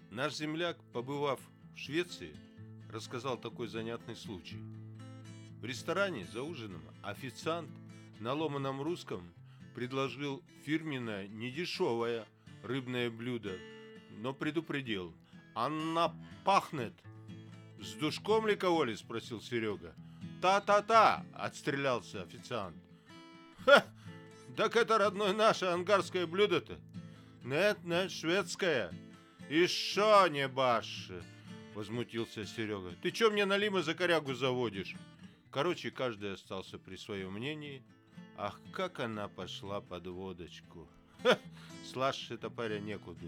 Наш земляк, побывав в Швеции, рассказал такой занятный случай. В ресторане за ужином официант на ломаном русском предложил фирменное, недешевое рыбное блюдо, но предупредил: «Она пахнет!» «С душком ли кого ли?» — спросил Серега. «Та-та-та!» — отстрелялся официант. «Ха! Так это родное наше ангарское блюдо-то!» «Нет, шведское!» «И шо не башь?» — возмутился Серега. «Ты чё мне налима за корягу заводишь?» Короче, каждый остался при своем мнении. Ах, как она пошла под водочку! Ха! Слаще топаря некуда.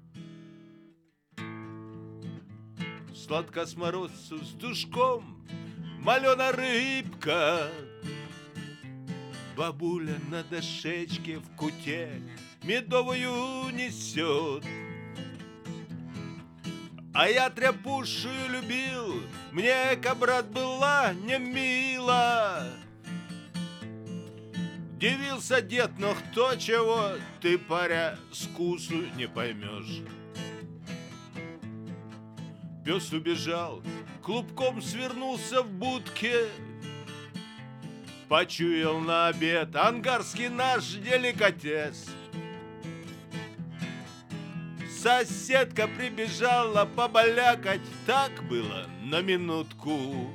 Сладкосмородцу с душком малена рыбка, бабуля на дощечке в куте медовую несет. А я тряпушую любил, мне, брат, была не мила. Дивился дед, но кто чего, ты, паря, скусу не поймешь. Пес убежал, клубком свернулся в будке, почуял на обед ангарский наш деликатес. Соседка прибежала побалякать, так было на минутку.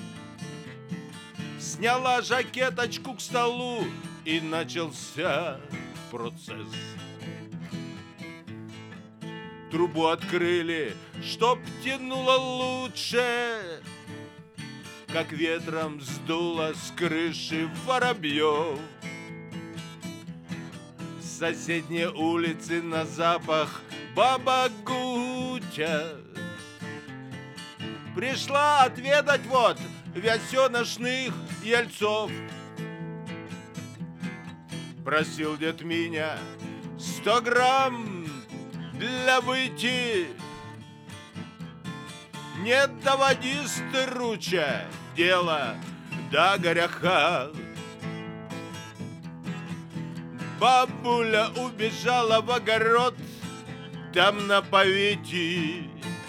Сняла жакеточку к столу, и начался процесс. Трубу открыли, чтоб тянуло лучше, как ветром сдуло с крыши воробьев. С соседней улицы на запах баба Гутя пришла отведать вот вясеношных ельцов. Просил дед меня 100 грамм для выйти. Не доводи, струча, дело до горяха. Бабуля убежала в огород, там на повите,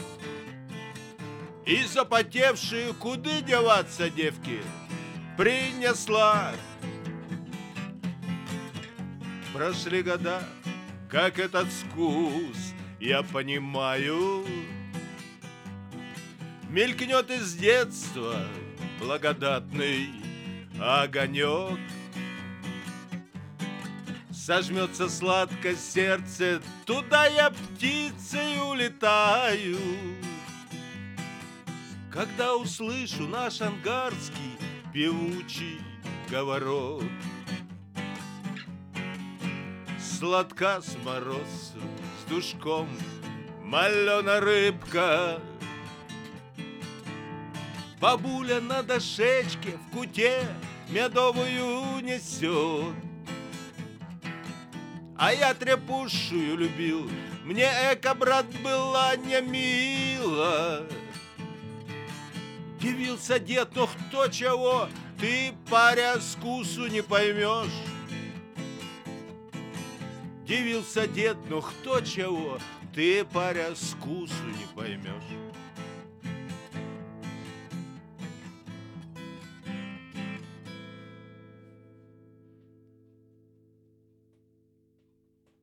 и запотевшие, куда деваться девки, принесла. Прошли года, как этот вкус я понимаю, мелькнет из детства благодатный огонек. Сожмется сладко сердце, туда я птицей улетаю. Когда услышу наш ангарский певучий говорок. Сладка с морозцем, с душком малена рыбка, бабуля на дощечке в куте медовую несет. А я тряпушую любил, мне брат, была не мила. Дивился дед, но кто чего, ты, паря, скусу не поймешь. Дивился дед, но кто чего, ты, паря, скусу не поймешь.